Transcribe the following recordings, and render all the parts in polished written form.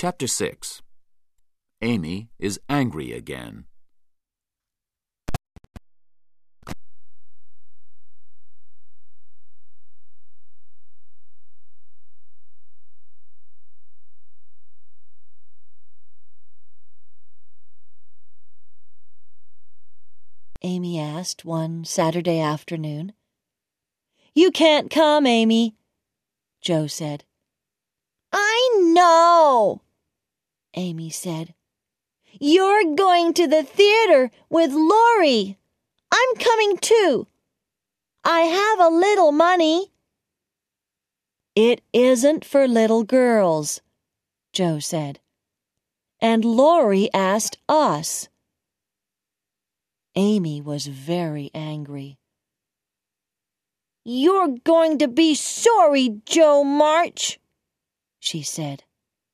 Chapter 6. Amy is angry again. Amy asked one Saturday afternoon. "You can't come, Amy," Joe said. "I know," Amy said. "You're going to the theater with Laurie. I'm coming too. I have a little money." "It isn't for little girls," Joe said. "And Laurie asked us." Amy was very angry. "You're going to be sorry, Joe March," she said.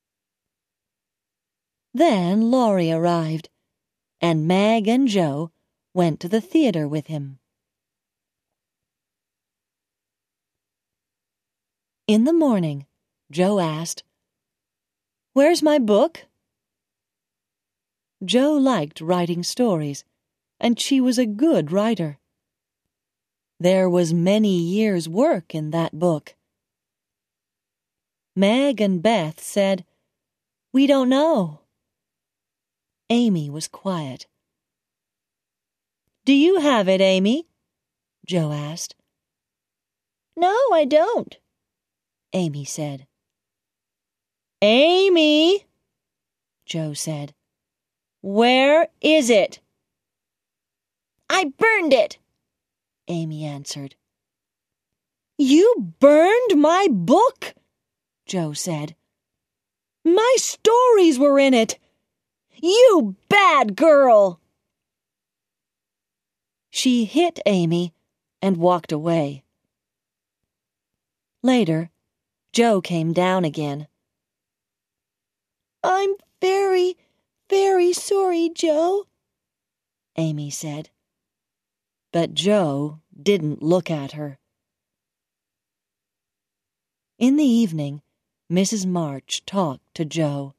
Then Laurie arrived, and Meg and Joe went to the theater with him. In the morning, Joe asked, "Where's my book?" Joe liked writing stories, and she was a good writer. There was many years' work in that book. Meg and Beth said, "We don't know." Amy was quiet. "Do you have it, Amy?" Joe asked. "No, I don't," Amy said. "Amy," Joe said, "where is it?" "I burned it," Amy answered. "You burned my book?" Joe said. "My stories were in it. You bad girl!" She hit Amy and walked away. Later, Joe came down again. "I'm very, very sorry, Joe," Amy said. But Joe didn't look at her. In the evening, Mrs. March talked to Joe.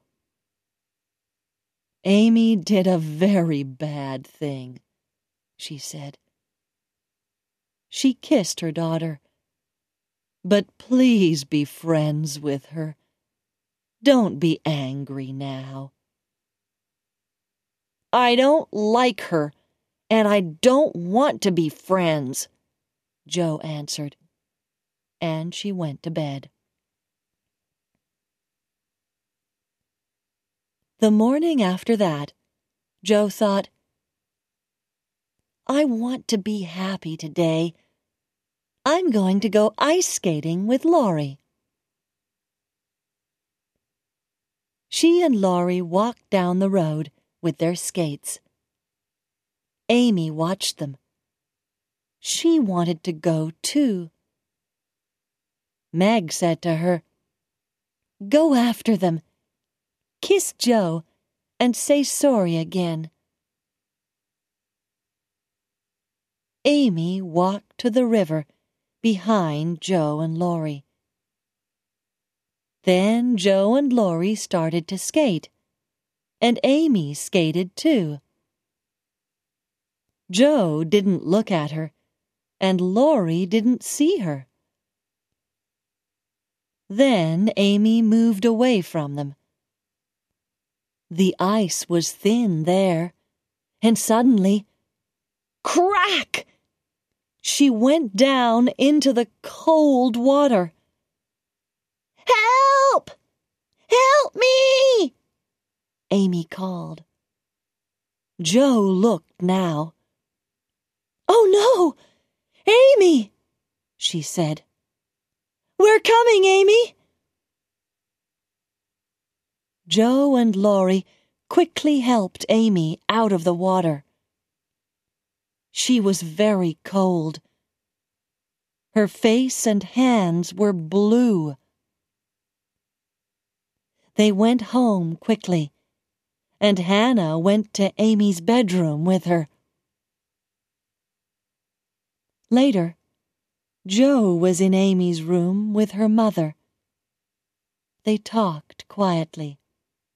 "Amy did a very bad thing," she said. "She kissed her daughter. But please be friends with her. Don't be angry now." "I don't like her, and I don't want to be friends," Joe answered, and she went to bed. The morning after that, Joe thought, "I want to be happy today. I'm going to go ice skating with Laurie." She and Laurie walked down the road with their skates. Amy watched them. She wanted to go too. Meg said to her, "Go after them. Kiss Joe and say sorry again." Amy walked to the river behind Joe and Laurie. Then Joe and Laurie started to skate, and Amy skated too. Joe didn't look at her, and Laurie didn't see her. Then Amy moved away from them. The ice was thin there, and suddenly, crack! She went down into the cold water. "Help! Help me!" Amy called. Joe looked now. "Oh no! Amy!" she said. "We're coming, Amy!" Joe and Laurie quickly helped Amy out of the water. She was very cold. Her face and hands were blue. They went home quickly, and Hannah went to Amy's bedroom with her. Later, Joe was in Amy's room with her mother. They talked quietly.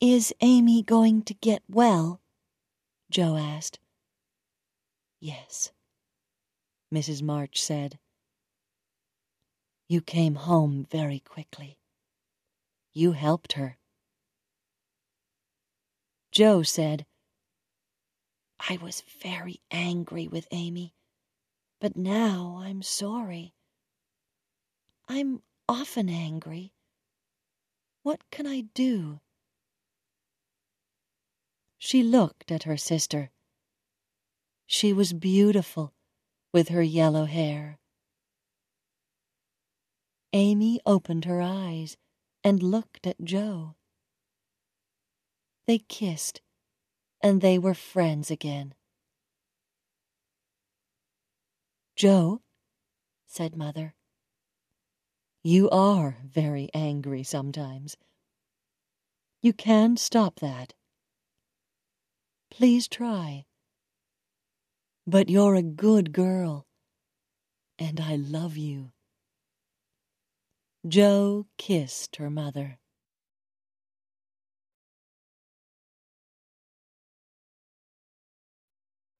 "Is Amy going to get well?" Joe asked. "Yes," Mrs. March said. "You came home very quickly. You helped her." Joe said, "I was very angry with Amy, but now I'm sorry. I'm often angry. What can I do?" She looked at her sister. She was beautiful with her yellow hair. Amy opened her eyes and looked at Joe. They kissed, and they were friends again. "Joe," said Mother, "you are very angry sometimes. You can stop that. Please try. But you're a good girl, and I love you." Joe kissed her mother.